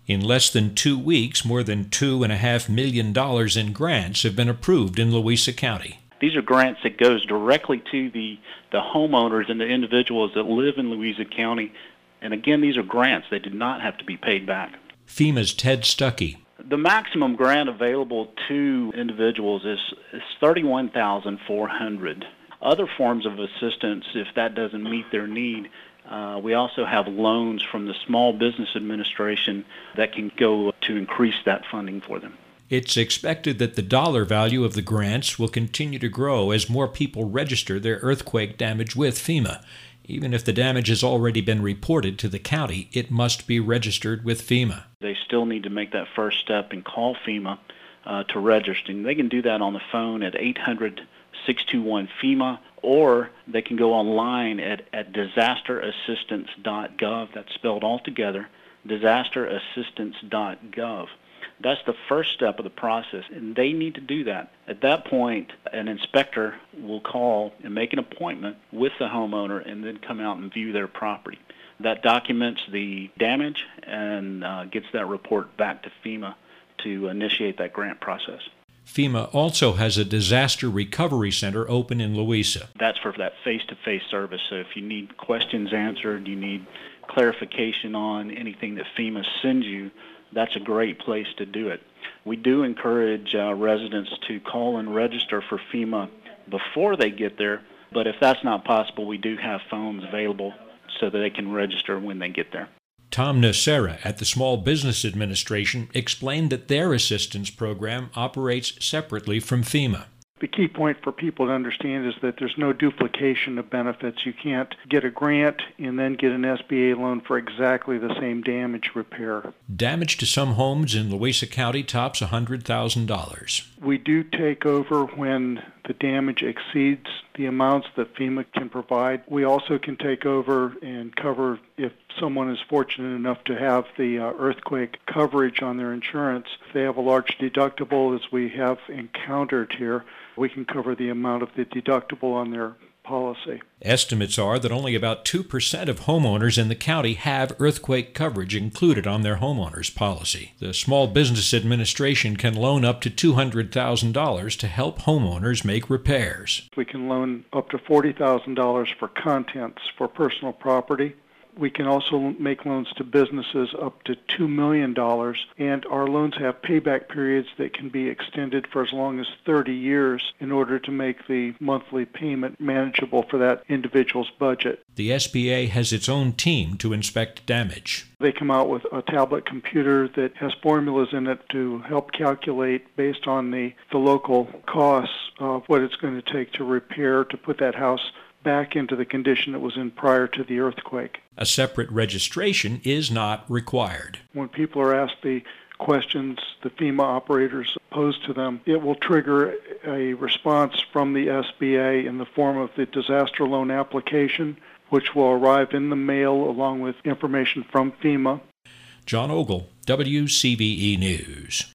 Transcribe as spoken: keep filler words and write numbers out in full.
In less than two weeks, more than two point five million dollars in grants have been approved in Louisa County. These are grants that goes directly to the, the homeowners and the individuals that live in Louisa County. And again, these are grants. They do not have to be paid back. FEMA's Ted Stuckey. The maximum grant available to individuals is, is thirty-one thousand four hundred dollars. Other forms of assistance, if that doesn't meet their need, uh, we also have loans from the Small Business Administration that can go to increase that funding for them. It's expected that the dollar value of the grants will continue to grow as more people register their earthquake damage with FEMA. Even if the damage has already been reported to the county, it must be registered with FEMA. They still need to make that first step and call FEMA uh, to register. And they can do that on the phone at eight hundred, six two one, FEMA, or they can go online at, at disaster assistance dot gov. That's spelled all together, disaster assistance dot gov. That's the first step of the process, and they need to do that. At that point, an inspector will call and make an appointment with the homeowner and then come out and view their property. That documents the damage and uh, gets that report back to FEMA to initiate that grant process. FEMA also has a disaster recovery center open in Louisa. That's for that face-to-face service. So if you need questions answered, you need clarification on anything that FEMA sends you, that's a great place to do it. We do encourage uh, residents to call and register for FEMA before they get there, but if that's not possible, we do have phones available so that they can register when they get there. Tom Nocera at the Small Business Administration explained that their assistance program operates separately from FEMA. The key point for people to understand is that there's no duplication of benefits. You can't get a grant and then get an S B A loan for exactly the same damage repair. Damage to some homes in Louisa County tops one hundred thousand dollars. We do take over when the damage exceeds the amounts that FEMA can provide. We also can take over and cover if someone is fortunate enough to have the uh, earthquake coverage on their insurance. If they have a large deductible, as we have encountered here, we can cover the amount of the deductible on their policy. Estimates are that only about two percent of homeowners in the county have earthquake coverage included on their homeowner's policy. The Small Business Administration can loan up to two hundred thousand dollars to help homeowners make repairs. We can loan up to forty thousand dollars for contents for personal property. We can also make loans to businesses up to two million dollars, and our loans have payback periods that can be extended for as long as thirty years in order to make the monthly payment manageable for that individual's budget. The S B A has its own team to inspect damage. They come out with a tablet computer that has formulas in it to help calculate based on the, the local costs of what it's going to take to repair, to put that house back into the condition it was in prior to the earthquake. A separate registration is not required. When people are asked the questions the FEMA operators pose to them, it will trigger a response from the S B A in the form of the disaster loan application, which will arrive in the mail along with information from FEMA. John Ogle, W C V E News.